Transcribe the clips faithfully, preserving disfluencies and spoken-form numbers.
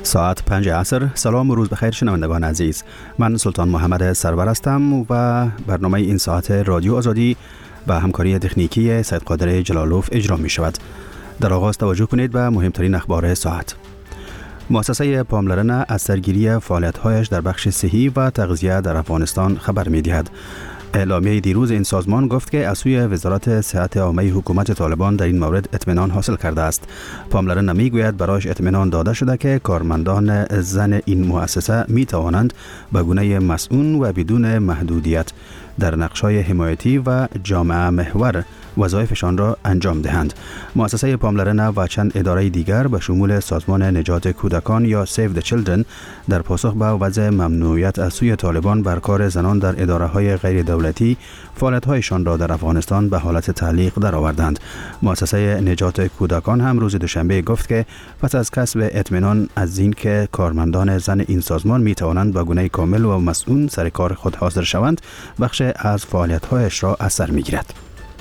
ساعت پنج عصر. سلام و روز بخیر شنوندگان عزیز. من سلطان محمد سرور هستم و برنامه این ساعت رادیو آزادی با همکاری تکنیکی سید قادر جلالوف اجرا می شود. در آغاز توجه کنید به مهمترین اخبار ساعت. مؤسسه پاملرنه از سرگیری فعالیت‌هایش در بخش صحی و تغذیه در افغانستان خبر می‌دهد. اعلامیه دیروز این سازمان گفت که از سوی وزارت صحت عامه حکومت طالبان در این مورد اطمینان حاصل کرده است. پاملرنه میگوید برایش اطمینان داده شده که کارمندان زن این مؤسسه می توانند به گونه مسئول و بدون محدودیت در نقش‌های حمایتی و جامعه محور وظایفشان را انجام دهند. مؤسسه پاملرنه و چند اداره دیگر به شمول سازمان نجات کودکان یا سیو د چیلدرن در پاسخ به وضع ممنوعیت از سوی طالبان بر کار زنان در اداره‌های غیر دولتی فعالیت‌هایشان را در افغانستان به حالت تعلیق درآوردند. مؤسسه نجات کودکان هم روز دوشنبه گفت که پس از کسب اطمینان از این که کارمندان زن این سازمان می توانند به گونه کامل و مسئول سر کار خود حاضر شوند، بخش از فعالیت‌هایش را از سر می‌گیرد.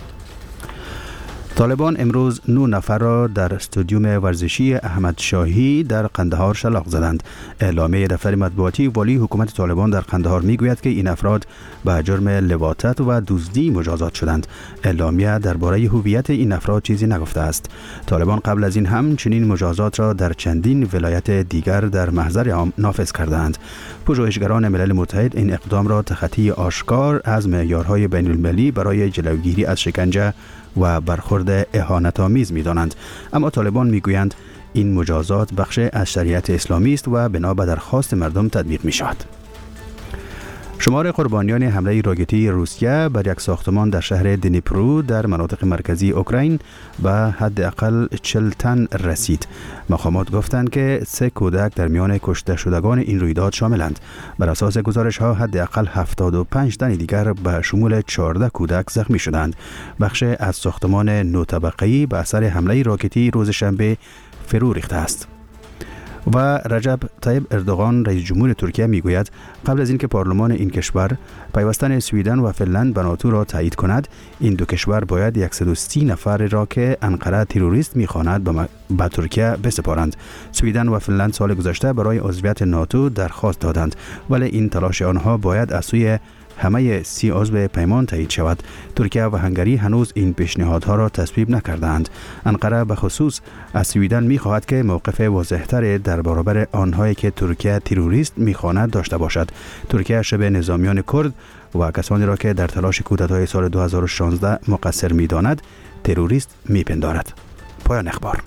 طالبان امروز نه نفر را در استادیوم ورزشی احمد شاهی در قندهار شلاق زدند. اعلامیه دفتر مطبوعاتی والی حکومت طالبان در قندهار میگوید که این افراد به جرم لواطت و دزدی مجازات شدند. اعلامیه درباره هویت این افراد چیزی نگفته است. طالبان قبل از این هم چنین مجازات را در چندین ولایت دیگر در محضر عام نافذ کردند. پژوهشگران ملل متحد این اقدام را تخطی آشکار از معیارهای بین المللی برای جلوگیری از شکنجه و برخورد اهانت‌آمیز می‌دانند، اما طالبان می‌گویند این مجازات بخش از شریعت اسلامی است و بنا به درخواست مردم تطبیق می‌شود. شمار قربانیان حمله راکتی روسیه بر یک ساختمان در شهر دنیپرو در مناطق مرکزی اوکراین به حداقل چهل تن رسید. مقامات گفتند که سه کودک در میان کشته شدگان این رویداد شاملند. بر اساس گزارش‌ها حداقل هفتاد و پنج تن دیگر به شمول چهارده کودک زخمی شدند. بخش از ساختمان نه طبقه‌ای به اثر حمله راکتی روز شنبه فرو ریخته است. و رجب طیب اردوغان رئیس جمهور ترکیه میگوید قبل از اینکه پارلمان این کشور پیوستن سویدن و فنلند به ناتو را تایید کند، این دو کشور باید صد و سی نفر را که انقره تروریست میخواند به, م... به ترکیه بسپارند. سویدن و فنلند سال گذشته برای عضویت ناتو درخواست دادند، ولی این تلاش آنها باید از سوی همه سی عضو پیمان تایید شود. ترکیه و هنگری هنوز این پیشنهادها را تصویب نکردند. انقره به خصوص از سویدن می‌خواهد که موقف واضح‌تر در برابر آنهایی که ترکیه تروریست می‌خواند داشته باشد. ترکیه شبه نظامیان کرد و کسانی را که در تلاش کودتای سال دو هزار و شانزده مقصر می‌داند تروریست می‌پندارد. پایان اخبار.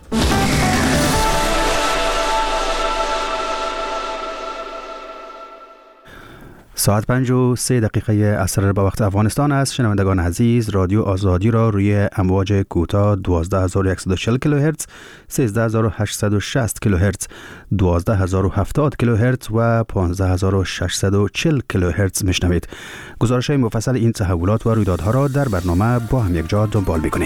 ساعت پنج و سه دقیقه عصر به وقت افغانستان است. شنوندگان عزیز، رادیو آزادی را روی امواج کوتاه دوازده هزار و صد و چهل کیلوهرتز، سیزده هزار و هشتصد و شصت کیلوهرتز، دوازده هزار و هفتاد کیلوهرتز و پانزده هزار و ششصد و چهل کیلوهرتز میشنوید. گزارش‌های مفصل این تحولات و رویدادها را در برنامه با هم یک جا دنبال می‌کنیم.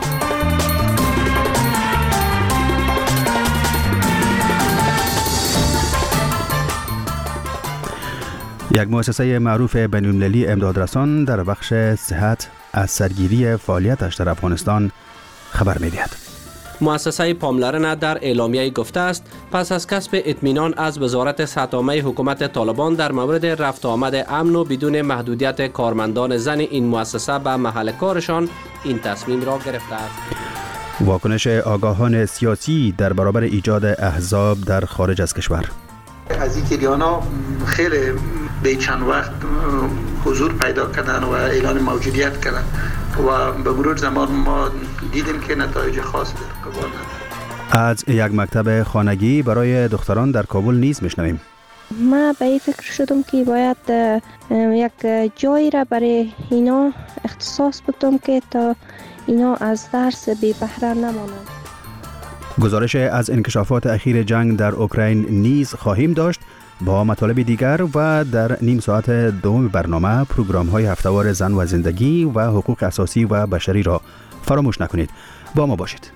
یک مؤسسه معروف بین‌المللی امدادرسان در بخش صحت از سرگیری فعالیتش در افغانستان خبر می‌دهد. مؤسسه پاملرنه در اعلامیه گفته است پس از کسب اطمینان از وزارت صحت عامه حکومت طالبان در مورد رفت آمد امن و بدون محدودیت کارمندان زن این مؤسسه به محل کارشان، این تصمیم را گرفته است. واکنش آگاهان سیاسی در برابر ایجاد احزاب در خارج از کشور. از این جریانا خیلی به چند وقت حضور پیدا کردن و اعلان موجودیت کردن و به مرور زمان ما دیدیم که نتایج خاص در کابل نداره. از یک مکتب خانگی برای دختران در کابل نیز میشنویم. ما به این فکر شدم که باید یک جایی را برای اینا اختصاص بدم که تا اینا از درس بی بهره نمانند. گزارش از انکشافات اخیر جنگ در اوکراین نیز خواهیم داشت. با مطالب دیگر و در نیم ساعت دوم برنامه پروگرام های هفته‌وار زن و زندگی و حقوق اساسی و بشری را فراموش نکنید. با ما باشید.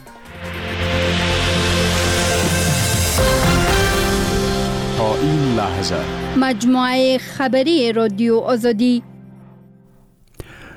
تا این لحظه مجموعه خبری رادیو آزادی.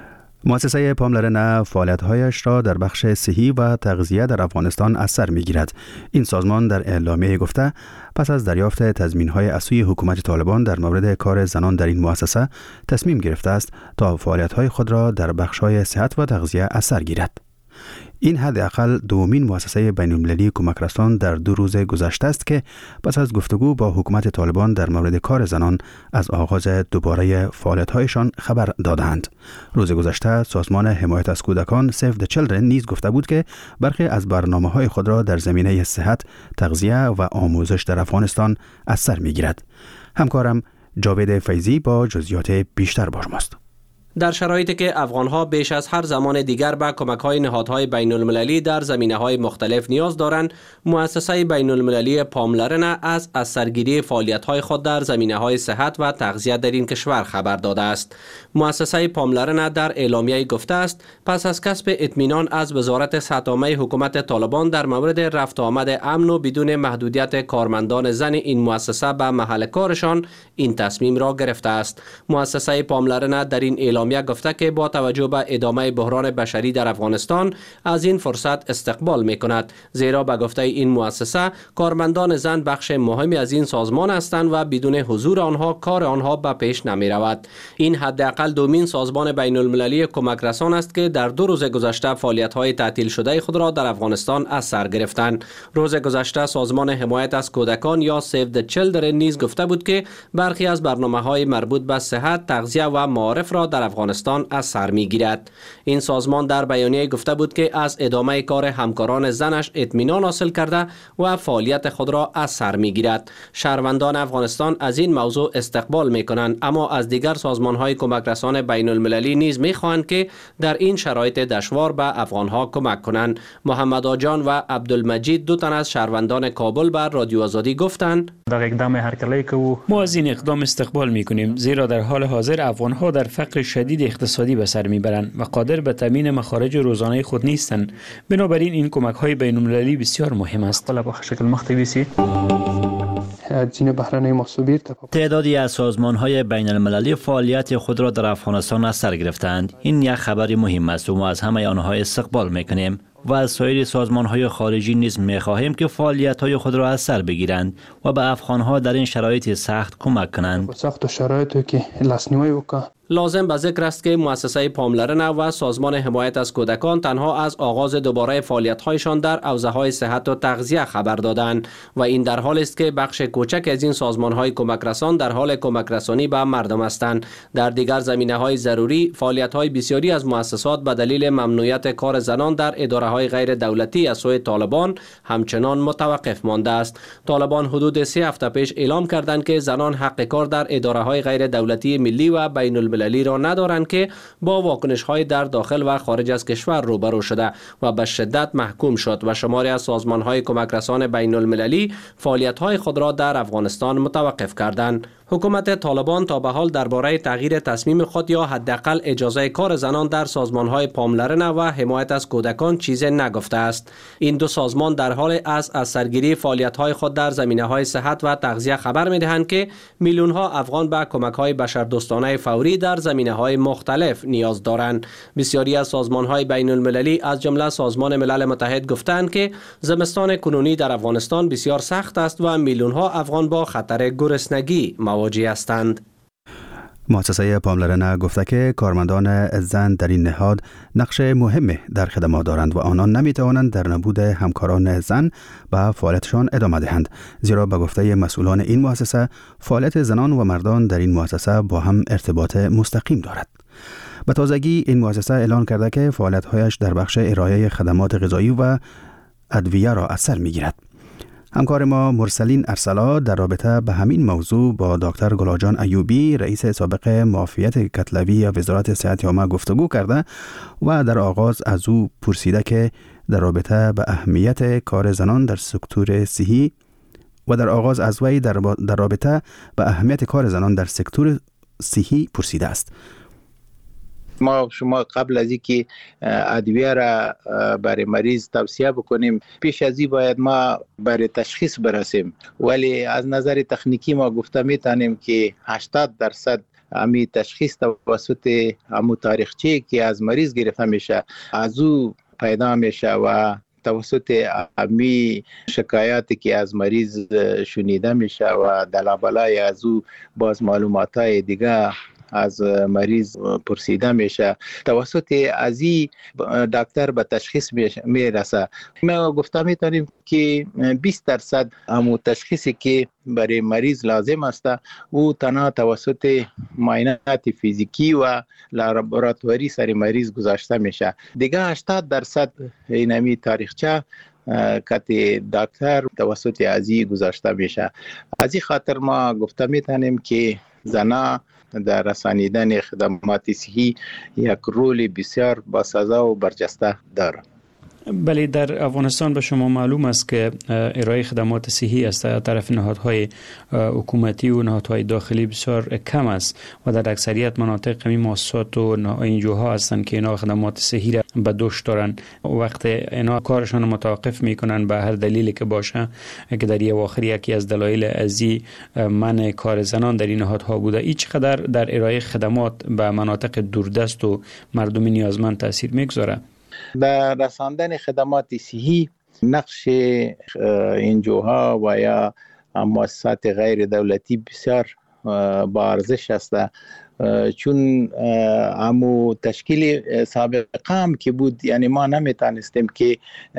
مؤسسه پاملرنه فعالیت‌هایش را در بخش صحی و تغذیه در افغانستان از سر می‌گیرد. این سازمان در اعلامیه گفته پس از دریافت تضمین‌های از سوی حکومت طالبان در مورد کار زنان در این مؤسسه تصمیم گرفته است تا فعالیت‌های خود را در بخش‌های صحت و تغذیه از سر گیرد. این حداقل دومین مؤسسه بین‌المللی کمک رسان در دو روز گذشته است که پس از گفتگو با حکومت طالبان در مورد کار زنان از آغاز دوباره فعالیت‌هایشان خبر دادند. روز گذشته سازمان حمایت از کودکان Save the Children نیز گفته بود که برخی از برنامه‌های خود را در زمینه صحت، تغذیه و آموزش در افغانستان از سر می‌گیرد. همکارم جاوید فیضی با جزئیات بیشتر با شماست. در شرایطی که افغانها بیش از هر زمان دیگر به کمک‌های نهادهای بین‌المللی در زمینه‌های مختلف نیاز دارند، مؤسسه بین‌المللی پاملرنه از از سرگیری فعالیت‌های خود در زمینه‌های صحت و تغذیه در این کشور خبر داده است. مؤسسه پاملرنه در اعلامیه گفته است پس از کسب اطمینان از وزارت صحت‌عامه حکومت طالبان در مورد رفت آمد امن و بدون محدودیت کارمندان زن این مؤسسه به محل کارشان، این تصمیم را گرفته است. مؤسسه پاملرنه در این اعلامیه گفته که با توجه به ادامه بحران بشری در افغانستان از این فرصت استقبال می کند، زیرا به گفته این مؤسسه کارمندان زن بخش مهمی از این سازمان هستند و بدون حضور آنها کار آنها به پیش نمی رود. این حداقل دومین سازمان بین المللی کمک رسان است که در دو روز گذشته فعالیت های تعطیل شده خود را در افغانستان از سر گرفتند. روز گذشته سازمان حمایت از کودکان یا Save the Children نیز گفته بود که برخی از برنامه های مربوط به صحت، تغذیه و معارف را در افغانستان از سر می‌گیرد. این سازمان در بیانیه گفته بود که از ادامه کار همکاران زنش اطمینان حاصل کرده و فعالیت خود را از سر می‌گیرد. شهروندان افغانستان از این موضوع استقبال می‌کنند، اما از دیگر سازمان‌های کمک رسان بین‌المللی نیز می‌خواهند که در این شرایط دشوار به افغان‌ها کمک کنند. محمد آجان و عبدالمجید دو تن از شهروندان کابل بر رادیو آزادی گفتند: ما از این اقدام استقبال می‌کنیم، زیرا در حال حاضر افغان‌ها در فقر شدید اقتصادی به سر میبرند و قادر به تامین مخارج روزانه خود نیستند. بنابراین این کمک‌های بین‌المللی بسیار مهم است. تعدادی از سازمان‌های بین‌المللی فعالیت خود را در افغانستان از سر گرفتند. این یک خبر مهم است و ما از همه آنها استقبال می‌کنیم و از سایر سازمان‌های خارجی نیز می‌خواهیم که فعالیت‌های خود را از سر بگیرند و به افغان‌ها در این شرایط سخت کمک کنند. لازم به ذکر است که مؤسسه پاملرنه و سازمان حمایت از کودکان تنها از آغاز دوباره فعالیت‌هایشان در حوزه‌های صحت و تغذیه خبر دادند و این در حالی است که بخش کوچک از این سازمان‌های کمک رسان در حال کمک رسانی به مردم هستند. در دیگر زمینه‌های ضروری فعالیت‌های بسیاری از مؤسسات به دلیل ممنوعیت کار زنان در اداره‌های غیر دولتی از سوی طالبان همچنان متوقف مانده است. طالبان حدود سه هفته پیش اعلام کردند که زنان حق کار در اداره‌های غیر دولتی ملی و بین المللی را ندارند که با واکنش‌های در داخل و خارج از کشور روبرو شده و به شدت محکوم شد و شماری از سازمان‌های کمک رسان بین المللی فعالیت‌های خود را در افغانستان متوقف کردند. حکومت طالبان تا به حال درباره تغییر تصمیم خود یا حداقل اجازه کار زنان در سازمان‌های پاملرنه و حمایت از کودکان چیزی نگفته است. این دو سازمان در حال از از سرگیری فعالیت‌های خود در زمینه‌های صحت و تغذیه خبر می‌دهند که میلیون‌ها افغان به کمک‌های بشردوستانه فوری در زمینه‌های مختلف نیاز دارند. بسیاری از سازمان‌های بین‌المللی از جمله سازمان ملل متحد گفتند که زمستان کنونی در افغانستان بسیار سخت است و میلیون‌ها افغان با خطر گرسنگی مواجه هستند. مؤسسه پاملرنه گفته که کارمندان زن در این نهاد نقش مهمی در خدمات دارند و آنان نمیتوانند در نبود همکاران زن به فعالیتشان ادامه دهند، زیرا به گفته مسئولان این مؤسسه فعالیت زنان و مردان در این مؤسسه با هم ارتباط مستقیم دارد. به تازگی این مؤسسه اعلان کرده که فعالیت‌هایش در بخش ارائه خدمات غذایی و ادویه را از سر می‌گیرد. همکار ما مرسلین ارسلا در رابطه به همین موضوع با دکتر گلاجان ایوبی رئیس سابق معافیت کتلوی وزارت صحت عامه گفتگو کرده و در آغاز از او پرسیده که در رابطه به اهمیت کار زنان در سکتور صحی و در آغاز از وی در, در رابطه به اهمیت کار زنان در سکتور صحی پرسیده است. ما شما قبل از اینکه ادویه را برای مریض توصیه بکنیم، پیش از این باید ما برای تشخیص برسیم، ولی از نظر تکنیکی ما گفته میتونیم که هشتاد درصد امی تشخیص توسط همو تاریخچه که از مریض گرفته میشه از او پیدا میشه و توسط امی شکایاتی که از مریض شنیده میشه و دلابلای از او باز معلوماتای دیگه از مریض پرسیده میشه توسط ازی دکتر به تشخیص میرسه. ما گفته میتونیم که بیست درصد همون تشخیصی که برای مریض لازم است او تنها توسط معاینات فیزیکی و لابراتواری سر مریض گذاشته میشه. دیگه هشتاد درصد اینمی تاریخچه کت دکتر توسط ازی گذاشته میشه. ازی خاطر ما گفته میتونیم که زنا در رسانیدن خدمات صحی یک رول بسیار باسزا و برجسته دارد. بله، در افغانستان به شما معلوم است که ارائه خدمات صحی از طرف نهادهای حکومتی و نهادهای داخلی بسیار کم است و در اکثریت مناطق می مؤسسات و انجوها هستند که اینا خدمات صحی را به دوش دارن. وقت اینا کارشان متوقف میکنن به هر دلیلی که باشه، که در یه واخر یکی از دلایل ازی منع کار زنان در این نهادها بوده. این چقدر در ارائه خدمات به مناطق دوردست و مردم نیازمند تاثیر میگذاره؟ در رساندن خدمات صحی نقش انجوها و یا مؤسسات غیر دولتی بسیار با ارزش است، چون همو تشکیل سابقه هم که بود، یعنی ما نمیتونستیم که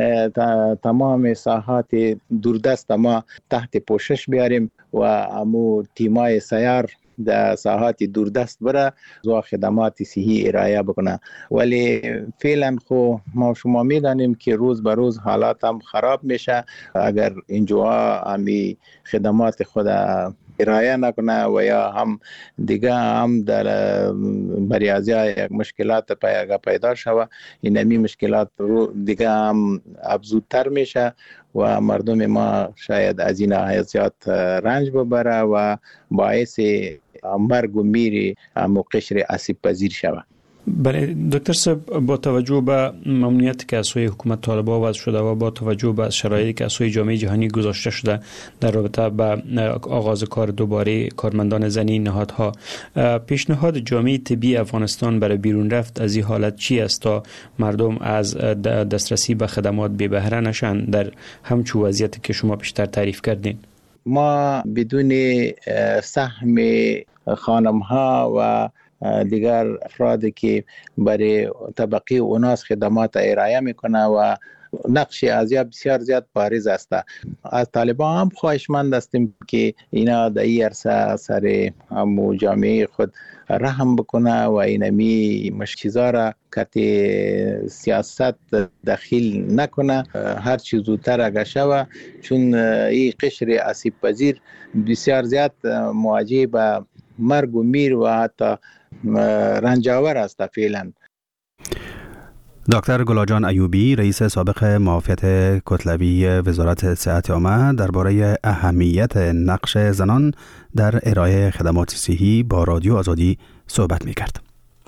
تمام ساحات دوردست ما تحت پوشش بیاریم و همو تیمای سیار در ساحات دوردست بره و خدمات صحی ارائه بکنه. ولی فعلا خو ما شما میدانیم که روز به روز حالات هم خراب میشه. اگر انجوها همی خدمات خود ارائه نکنه و یا هم دیگه هم در بریازی مشکلات پیدا شوه، این همی مشکلات رو دیگه هم افزودتر میشه و مردم ما شاید از این حیثیت رنج ببره و باعث مرگ و میر قشر آسیب پذیر شود. بله دکتر صاحب، با توجه به ممنوعیت که از سوی حکومت طالبان وضع شده و با توجه به شرایطی که از سوی جامعه جهانی گذاشته شده در رابطه با آغاز کار دوباره کارمندان زنی نهادها، پیشنهاد جامعه طبی افغانستان برای بیرون رفت از این حالت چی است تا مردم از دسترسی به خدمات بی بهره نشن در همچون وضعیتی که شما بیشتر تعریف کردین؟ ما بدون سهم خانم ها و دیگر افرادی که برای طبقه اوناس خدمات ارائه میکنه و نقش ازیا بسیار زیاد بارز است. از طالبان هم خواهشمند هستیم که اینا در این عرصه سر همو جامعه خود رحم بکنه و اینمی مشکیزا را که سیاست دخیل نکنه، هر چیز زودتر اگه شوه، چون این قشر آسیب پذیر بسیار زیاد مواجه به مرگ و میر و حتی رنجاور است فعلا. دکتر گلاجان ایوبی، رئیس سابق معافیت کتلوی وزارت صحت عامه، درباره اهمیت نقش زنان در ارائه خدمات صحی با رادیو آزادی صحبت می‌کرد.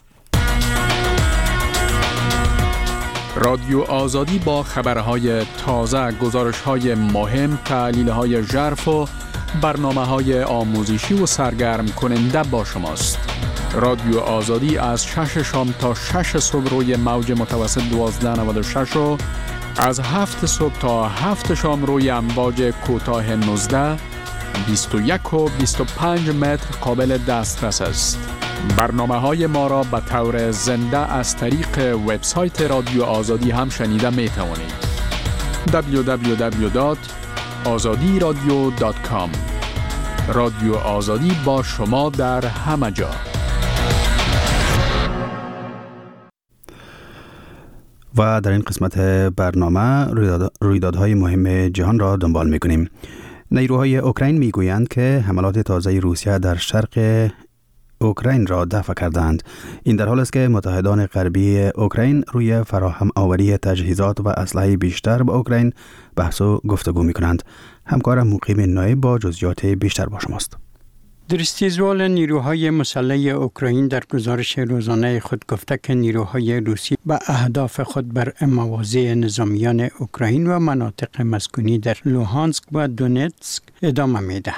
رادیو آزادی با خبرهای تازه، گزارش‌های مهم، تحلیل‌های ژرف و برنامه‌های آموزشی و سرگرم کننده با شماست. رادیو آزادی از شش شام تا شش صبح روی موج متوسط دوازده نود و شش و از هفت صبح تا هفت شام روی امواج کوتاه نوزده، بیست و یک و بیست و پنج متر قابل دسترس است. برنامه‌های ما را به طور زنده از طریق وبسایت رادیو آزادی هم شنیده می توانید. دبلیو دبلیو دبلیو دات آزادی رادیو دات کام. رادیو آزادی با شما در همه جا. و در این قسمت برنامه رویدادهای مهم جهان را دنبال می‌کنیم. نیروهای اوکراین میگویند که حملات تازه روسیه در شرق اوکراین را دفع کردند. این در حال است که متحدان غربی اوکراین روی فراهم آوری تجهیزات و اسلحه بیشتر به اوکراین بحث و گفتگو می‌کنند. همکارم مقیم نایب با جزئیات بیشتر با شماست. درستیزوال نیروهای مسلح اوکراین در گزارش روزانه خود گفته که نیروهای روسی به اهداف خود بر مواضع نظامیان اوکراین و مناطق مسکونی در لوهانسک و دونتسک ادامه می‌دهند.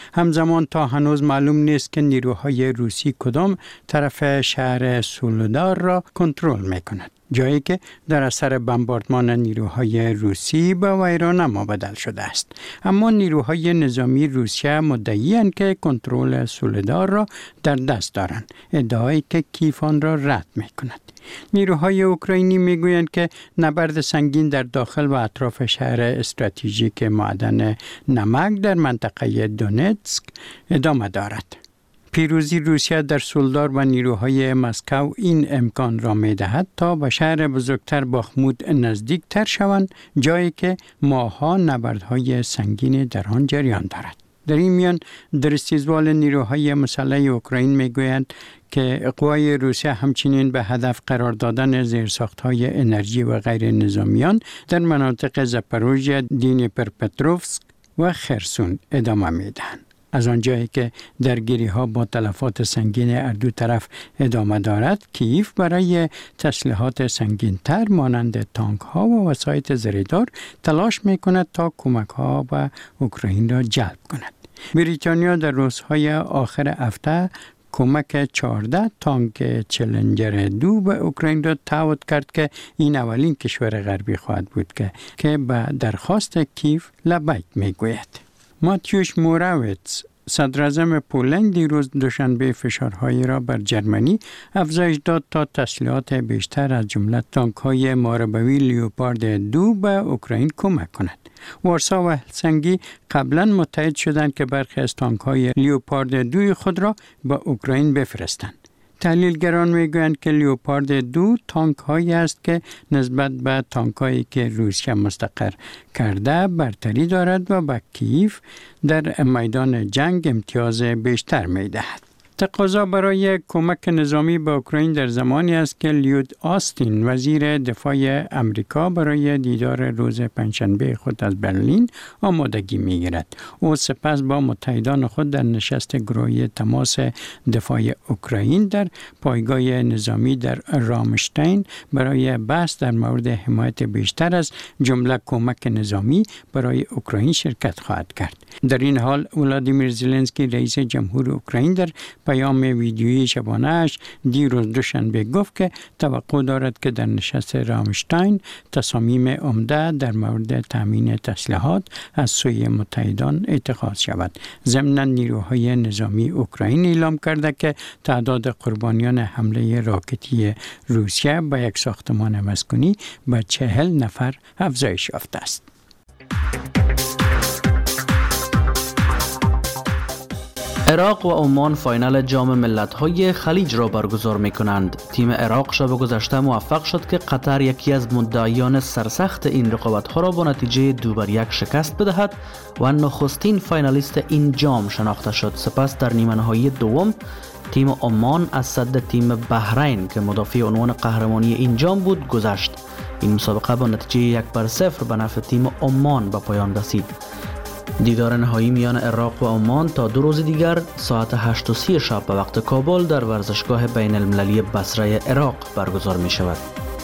همزمان تا هنوز معلوم نیست که نیروهای روسی کدام طرف شهر سولودار را کنترل می‌کند، جایی که در اثر بمباردمان نیروهای روسی به ویرانما بدل شده است. اما نیروهای نظامی روسیه مدعی‌اند که کنترل سولودار را در دست دارند، ادعایی که کیف آن را رد می‌کند. نیروهای اوکراینی میگویند که نبرد سنگین در داخل و اطراف شهر استراتژیک معدن نمک در منطقه دونتسک ادامه دارد. پیروزی روسیه در سولدار و نیروهای مسکو این امکان را می‌دهد تا به شهر بزرگتر باخمود نزدیک تر شوند، جایی که ماه‌ها نبردهای سنگین در آن جریان دارد. در این میان در استیزوال نیروهای مسلح اوکراین میگویند که قوای روسیه همچنین به هدف قرار دادن زیرساخت‌های انرژی و غیر نظامیان در مناطق زاپاروژیا، دنیپرپتروفسک و خرسون ادامه می‌دهند. از آنجایی که درگیری‌ها با تلفات سنگین هر دو طرف ادامه دارد، کیف برای تسلیحات سنگین‌تر مانند تانک‌ها و وسایط زره‌دار تلاش می‌کند تا کمک‌ها به اوکراین را جلب کند. بریتانیا در روزهای آخر هفته کمک چهارده تانک چلنجر دو به اوکراین را تعهد کرد که این اولین کشور غربی خواهد بود که که به درخواست کیف لبیک میگوید. ماتیوش موراویتس صدراعظم پولند دیروز دوشنبه فشارهایی را بر جرمنی افزایش داد تا تسلیحات بیشتر از جمله تانک‌های محاربوی لیوپارد دو به اوکراین کمک کند. وارسا و هلسینکی قبلا متحد شدند که برخی از تانک‌های لیوپارد دو خود را به اوکراین بفرستند. تحلیلگران میگویند که لیوپارد دو تانک هایی است که نسبت به تانک هایی که روسیه مستقر کرده برتری دارد و به کیف در میدان جنگ امتیاز بیشتر میدهد. تقاضا برای کمک نظامی به اوکراین در زمانی است که لیود آستین وزیر دفاع امریکا برای دیدار روز پنجشنبه خود از برلین آمادگی می‌گیرد. او سپس با متحدان خود در نشست گروهی تماس دفاع اوکراین در پایگاه نظامی در رامشتین برای بحث در مورد حمایت بیشتر از جمله کمک نظامی برای اوکراین شرکت خواهد کرد. در این حال ولادیمیر زلنسکی رئیس جمهور اوکراین در پیام ویدیویی شبانه‌اش دیروز دوشنبه گفت که توقع دارد که در نشست رامشتین تصامیم عمده در مورد تامین تسلیحات از سوی متحدان اتخاذ شود. ضمناً نیروهای نظامی اوکراین اعلام کرده که تعداد قربانیان حمله راکتی روسیه به یک ساختمان مسکونی به چهل نفر افزایش یافته است. عراق و عمان فاینال جام ملت‌های خلیج را برگزار می‌کنند. تیم عراق شب گذشته موفق شد که قطر یکی از مدعیان سرسخت این رقابت‌ها را با نتیجه دو بر یک شکست بدهد و نخستین فاینالیست این جام شناخته شد. سپس در نیمه نهایی دوم تیم عمان از صد تیم بحرین که مدافع عنوان قهرمانی این جام بود گذشت. این مسابقه با نتیجه یک بر صفر به نفع تیم عمان به پایان رسید. دیدار نهایی میان عراق و عمان تا دو روز دیگر ساعت هشت و سی شب به وقت کابل در ورزشگاه بین المللی بصره عراق برگزار می شود.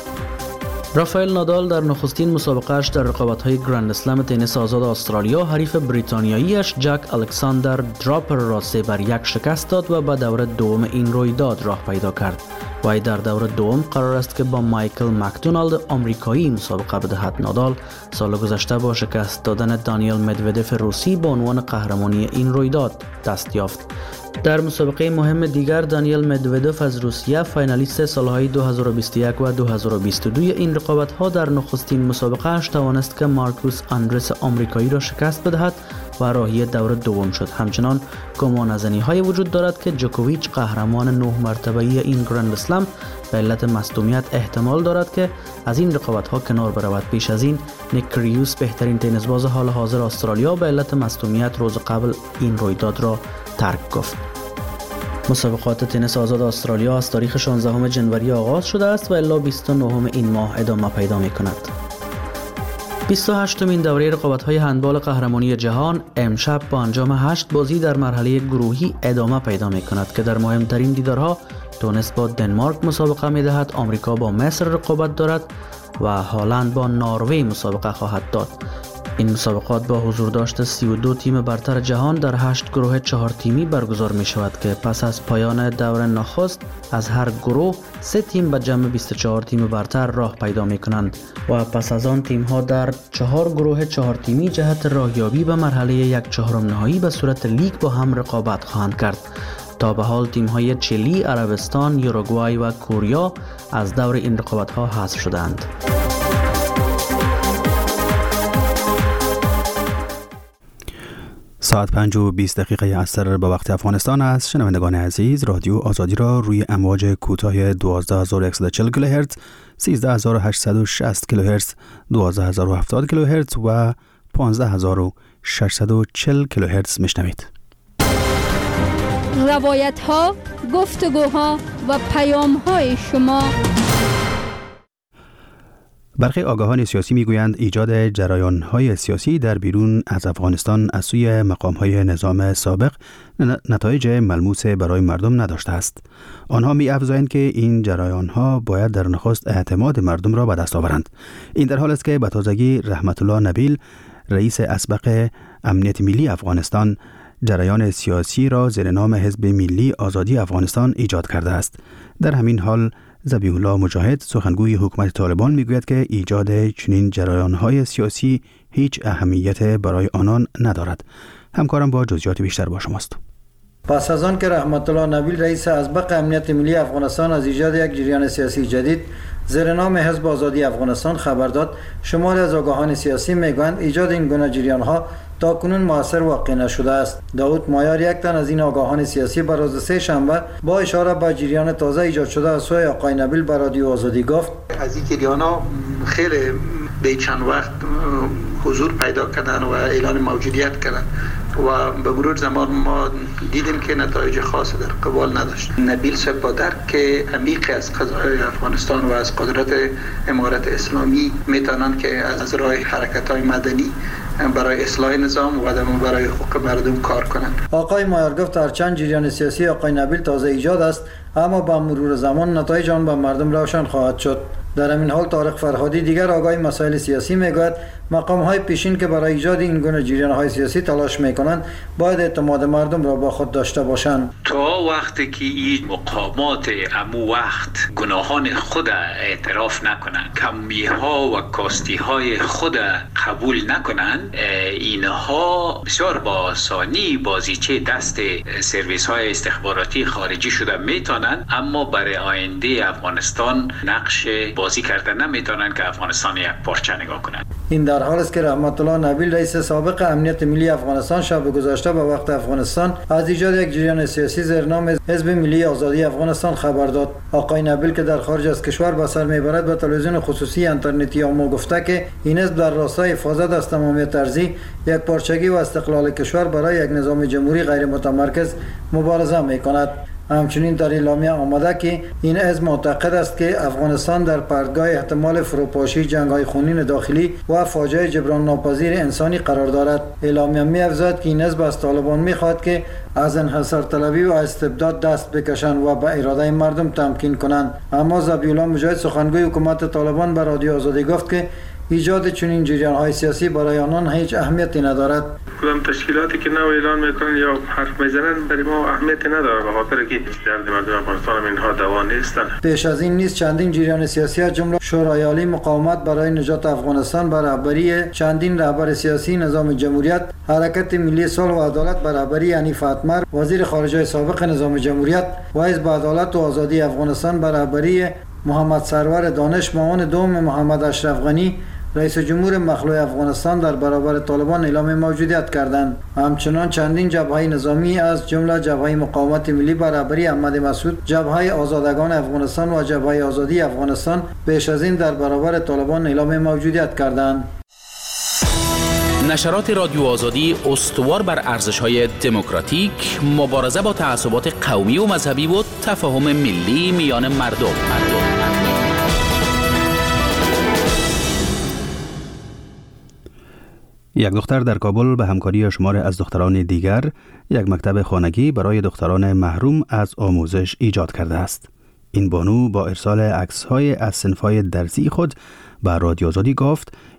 رافائل نادال در نخستین مسابقهش در رقابت‌های گرند اسلم تنیس آزاد استرالیا حریف بریتانیاییش جک الکساندر دراپر را سه بر یک شکست داد و به دور دوم این رویداد راه پیدا کرد. وی در دور دوم قرار است که با مایکل مکدونالد آمریکایی مسابقه بدهد. نادال سال گذشته با شکست دادن دانیل مدودف روسی به عنوان قهرمانی این رویداد دست یافت. در مسابقه مهم دیگر دانیل مدودف از روسیه فاینالیست سالهای دو هزار و بیست و یک و دو هزار و بیست و دو این رقابت‌ها در نخستین مسابقه‌اش توانست که مارکوس آندرس آمریکایی را شکست بدهد و راهی دور دوم شد. همچنان گمانه‌زنی‌های وجود دارد که جوکوویچ قهرمان نه مرتبه‌ای این گرند اسلم به علت مصدومیت احتمال دارد که از این رقابت‌ها کنار برود. پیش از این نیک کریوس بهترین تنیسباز حال حاضر استرالیا به علت مصدومیت روز قبل این رویداد را ترک گفت. مسابقات تنیس آزاد استرالیا از تاریخ شانزدهم جنوری آغاز شده است و الی بیست و نهم این ماه ادامه پیدا می‌کند. بیست و هشتمین دوره رقابت‌های هندبال قهرمانی جهان امشب با انجام هشت بازی در مرحله گروهی ادامه پیدا می‌کند که در مهمترین دیدارها تونس با دنمارک مسابقه می‌دهد، آمریکا با مصر رقابت دارد و هالند با نروژ مسابقه خواهد داد. این مسابقات با حضور داشت سی و دو تیم برتر جهان در هشت گروه چهار تیمی برگزار می شود که پس از پایان دور نخست از هر گروه سه تیم به جمع بیست و چهار تیم برتر راه پیدا می کنند و پس از آن تیم ها در چهار گروه چهار تیمی جهت راهیابی به مرحله یک چهارم نهایی به صورت لیگ با هم رقابت خواهند کرد. تا به حال تیم های چیلی، عربستان، یوروگوای و کوریا از دور این رقابت ها حذف شدند. ساعت پنج و بیست دقیقه عصر به وقت افغانستان است. شنوندگان عزیز، رادیو آزادی را روی امواج کوتاه دوازده هزار و صد و چهل کیلوهرتز، سیزده هزار و هشتصد و شصت کیلوهرتز، دوازده هزار و هفتاد کیلوهرتز و پانزده هزار و ششصد و چهل کیلوهرتز میشنوید. روایت ها، گفتگوها و پیام های شما. برخی آگاهان سیاسی میگویند ایجاد جریان‌های سیاسی در بیرون از افغانستان از سوی مقام‌های نظام سابق نتایج ملموس برای مردم نداشته است. آنها می‌افزایند که این جریان‌ها باید در نخست اعتماد مردم را به دست آورند. این در حال است که به تازگی رحمت الله نبیل، رئیس اسبق امنیت ملی افغانستان، جریان سیاسی را زیر نام حزب ملی آزادی افغانستان ایجاد کرده است. در همین حال ذبیح الله مجاهد، سخنگوی حکومت طالبان، میگوید که ایجاد چنین جریان‌های سیاسی هیچ اهمیت برای آنان ندارد. همکارم با جزئیات بیشتر با شماست. پس از آن که رحمت الله نبیل، رئیس اسبق امنیت ملی افغانستان، از ایجاد یک جریان سیاسی جدید زیر نام حزب آزادی افغانستان خبر داد، شماری از آگاهان سیاسی میگویند ایجاد این گونه جریان‌ها تاکنون موثر واقع نشده است. داود مایار، یک تن از این آگاهان سیاسی، بر روز سه شنبه با اشاره به جریان تازه ایجاد شده از سوی آقای نبیل به رادیو آزادی گفت: از این جریان‌ها خیلی به چند وقت حضور پیدا کردن و اعلان موجودیت کردن و به مرور زمان ما دیدیم که نتایج خاص در قبال نداشت. نبیل صاحب با درک عمیق از قضای افغانستان و از قدرت امارت اسلامی میتونند که از راه حرکت‌های مدنی برای اصلاح نظام و برای حقوق مردم کار کنند. آقای مایار گفت هرچند جریان سیاسی آقای نبیل تازه ایجاد است، اما با مرور زمان نتایج آن به مردم روشن خواهد شد. در همین حال طارق فرهادی، دیگر آگاه مسائل سیاسی، میگوید مقام های پیشین که برای ایجاد این گونه جریان های سیاسی تلاش میکنند باید اعتماد مردم را با خود داشته باشند. تا وقتی که این مقامات امو وقت گناهان خود اعتراف نکنند، کمی ها و کاستی های خود قبول نکنند، اینها بسیار با آسانی بازیچه دست سرویس های استخباراتی خارجی شده میتونند، اما برای آینده افغانستان نقش بازی کرده نمیتونن که افغانستان یک پارچه نگاه کنند. این در حال است که رحمت الله نبیل، رئیس سابق امنیت ملی افغانستان، شب گذشته به وقت افغانستان از ایجاد یک جریان سیاسی زیر نام حزب ملی آزادی افغانستان خبر داد. آقای نبیل که در خارج از کشور به سر میبرد به تلویزیون خصوصی اینترنتی آمو گفته که این حزب در راستای حفاظت از تمامیت ارضی، یک پارچگی و استقلال کشور برای یک نظام جمهوری غیر متمرکز مبارزه میکند. همچنین در اعلامیه آمده که این حزب معتقد است که افغانستان در پرتگاه احتمال فروپاشی، جنگ‌های خونین داخلی و فاجعه جبران ناپذیر انسانی قرار دارد. اعلامیه می‌افزاید که این حزب از طالبان می‌خواهد که از انحصار طلبی و استبداد دست بکشند و به اراده مردم تمکین کنند. اما ذبیح الله مجاهد، سخنگوی حکومت طالبان، به رادیو آزادی گفت که ایجاد چنین جریان‌های سیاسی برای آنان هیچ اهمیتی ندارد. کدام تشکیلاتی که نو اعلان میکنن یا حرف میزنن برای ما اهمیتی نداره، به خاطر که درد مردم افغانستان اینها دوا نیستن. پیش از این نیز چندین جریان سیاسی از جمله شورای عالی مقاومت برای نجات افغانستان به رهبری چندین رهبر سیاسی نظام جمهوریت، حرکت ملی صلح و عدالت به رهبری حنیف اتمر، وزیر خارجه سابق نظام جمهوریت، و حزب عدالت و آزادی افغانستان به رهبری محمد سرور دانش، معاون دوم محمد اشرف غنی، رئیس جمهور مخلوع افغانستان، در برابر طالبان اعلام موجودیت کردند. همچنان چندین جبهه نظامی از جمله جبهه مقاومت ملی به رهبری احمد مسعود، جبهه آزادگان افغانستان و جبهه آزادی افغانستان پیش از این در برابر طالبان اعلام موجودیت کردند. نشرات رادیو آزادی استوار بر ارزش‌های دموکراتیک، مبارزه با تعصبات قومی و مذهبی و تفاهم ملی میان مردم. مردم. یک دختر در کابل به همکاری شمار از دختران دیگر یک مکتب خانگی برای دختران محروم از آموزش ایجاد کرده است. این بانو با ارسال عکس‌های از صنف‌های درسی خود به رادیو آزادی گفت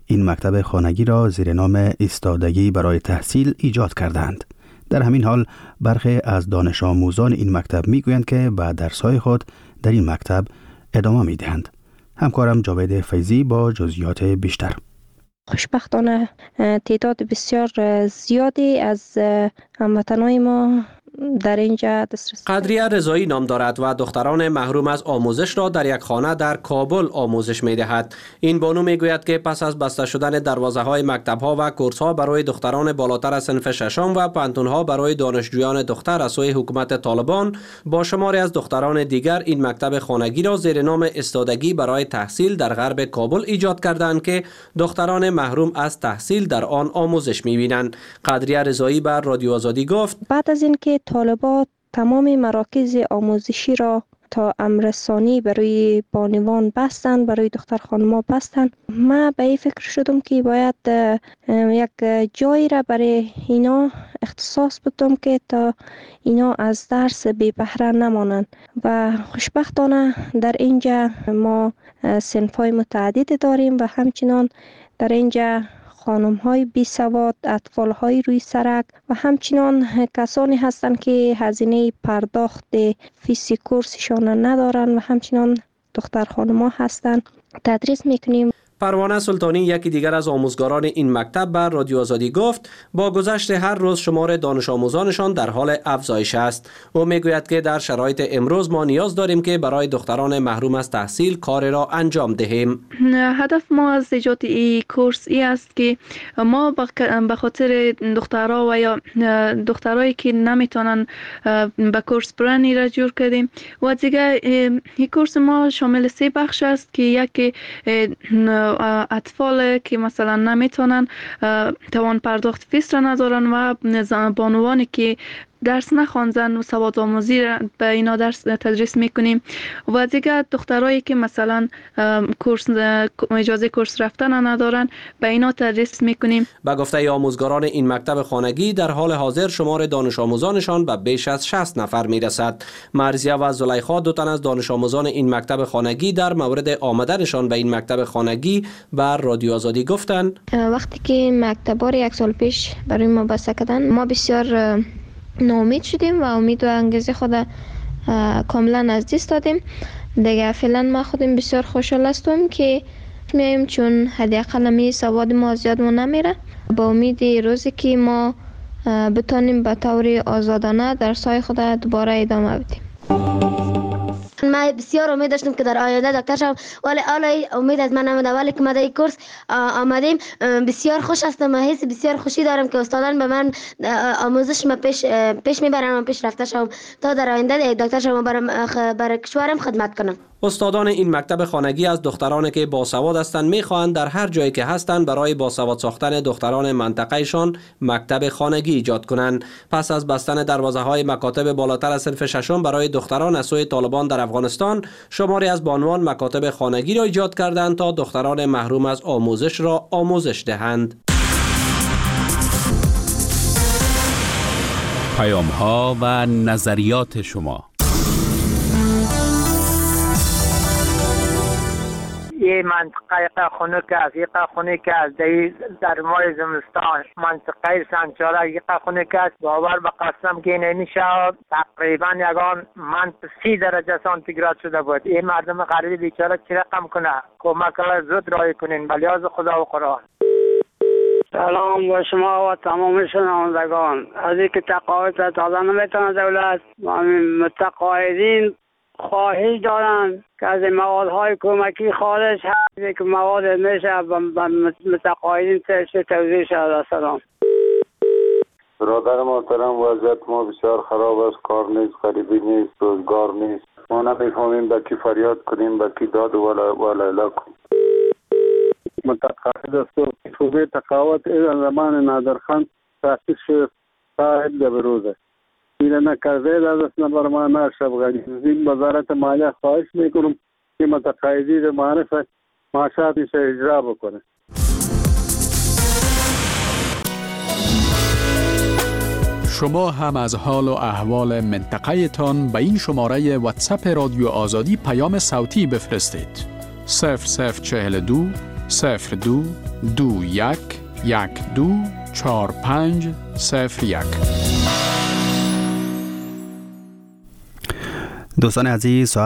این مکتب خانگی را زیر نام ایستادگی برای تحصیل ایجاد کردند. در همین حال برخی از دانش آموزان این مکتب میگویند که به درس‌های خود در این مکتب ادامه میدهند. همکارم جاوید فیضی با جزئیات بیشتر. خوشبختانه تعداد بسیار زیادی از هموطنان ما در اینجا دسترسی. قدریه رضایی نام دارد و دختران محروم از آموزش را در یک خانه در کابل آموزش می دهد. این بانو می گوید که پس از بسته شدن دروازه های مکتب ها و کورس ها برای دختران بالاتر از صنف ششم و پانتون ها برای دانشجویان دختر از سوی حکومت طالبان، با شماری از دختران دیگر این مکتب خانگی را زیر نام ایستادگی برای تحصیل در غرب کابل ایجاد کردند که دختران محروم از تحصیل در آن آموزش می بینند. قدریه رضایی بر رادیو آزادی گفت: بعد از اینکه طالبان تمام مراکز آموزشی را تا امرسانی برای بانوان بستند، برای دختر خانم‌ها بستند، ما به این فکر شدم که باید یک جایی را برای اینا اختصاص بدم که تا اینا از درس بی بهره نمانند. و خوشبختانه در اینجا ما صنف‌های متعدد داریم و همچنان در اینجا خانم های بی سواد، اطفال های روی سرک و همچنان کسانی هستند که هزینه پرداخت فیس کورسشان ندارند و همچنان دختر خانم ها هستند. تدریس میکنیم. پروانه سلطانی یکی دیگر از آموزگاران این مکتب بر رادیو آزادی گفت با گذشت هر روز شمار دانش آموزانشان در حال افزایش است. او میگوید که در شرایط امروز ما نیاز داریم که برای دختران محروم از تحصیل کار را انجام دهیم. هدف ما از ایجاد این کورس ای است که ما به خاطر دخترها و یا دخترایی که نمیتونن به کورس برانی را جور کردیم و دیگه این کورس ما شامل سه بخش است که یک اطفال که مثلا نمیتونن توان پرداخت فیس را ندارن و بانوانی که درس نخواندن و سواد آموزی به اینا درس تدریس میکنیم و دیگه دخترایی که مثلا کورس اجازه کورس رفتن ندارن به اینا تدریس میکنیم. به گفته آموزگاران این مکتب خانگی در حال حاضر شمار دانش آموزانشان به بیش از شصت نفر میرسد. مرزیه و زلیخا دو تن از دانش آموزان این مکتب خانگی در مورد آمدنشان به این مکتب خانگی بر رادیو آزادی گفتند: وقتی که مکتب‌ها یک سال پیش برای ما بسته کردن ما بسیار ناامید شدیم و امید و انگیزه خود کاملا از دست دادیم. دیگه فعلا ما خودم بسیار خوشحال هستم که میایم چون حداقل می سواد ما زیاد نمیره. با امید روزی که ما بتونیم به طور آزادانه درس‌های خود دوباره ادامه بدیم. ما بسیار امید داشتم که در آینده دکتر شوم، ولی حالا امید از من نمیده. ولی که ما در این کورس آمدیم بسیار خوش هستم و حس بسیار خوشی دارم که استادان به من آموزش ما پیش پیش میبرن و پیش رفته شوم تا در آینده دکتر شوم برای برای کشورم خدمت کنم. استادان این مکتب خانگی از دخترانی که باسواد هستند میخواهند در هر جایی که هستند برای باسواد ساختن دختران منطقهشان مکتب خانگی ایجاد کنند. پس از بستن دروازه های مکاتب بالاتر از صنف ششم برای دختران از سوی طالبان در افغانستان، شماری از بانوان مکاتب خانگی را ایجاد کردند تا دختران محروم از آموزش را آموزش دهند. پیام ها و نظریات شما. یه منطقه خونه که از یک خونه که از در ماه زمستان منطقه سنچاله یک خونه که از باور به قسم که نمیشه تقریبا یگان من سی درجه سانتیگراد شده بود. این مردم غریبی بیچاره چی رقم کنه؟ کمک زود رای کنین بلیاز خدا و قرآن. سلام با شما و تمام شنوندگان. از اینکه تقاعد دادن نمیتونه دولت متقاعدین خواهش دارن که از موادهای کمکی خارج هست که مواد میشه به متقاعدین توزیع شده. سلام. برادر محترم، وضعیت ما بسیار خراب است. کار نیست، غریبی نیست، روزگار نیست. ما نمیفهمیم به کی فریاد کنیم، به کی داد و لیلا کنیم. متقاعد است و صوبه تقاعد از زمان نادرخان تاسیس شد تا به بروزه این نکرده در دست نبر ما نشب غنی زین وزارت مالیه خواهش میکنم که متقاعدی در معرفت معاشاتش اجرا بکنه. شما هم از حال و احوال منطقه تان به این شماره واتساپ رادیو آزادی پیام صوتی بفرستید. صفر صفر چهل و دو صفر دو دو یک یک دو چهار پنج صفر یک. دوستان عزیز